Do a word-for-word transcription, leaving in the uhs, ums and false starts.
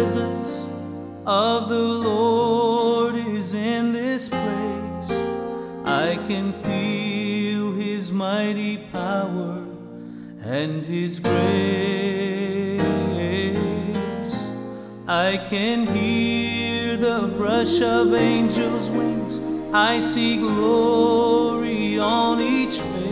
presence of the Lord is in this place. I can feel His mighty power and His grace. I can hear the brush of angels' wings. I see glory on each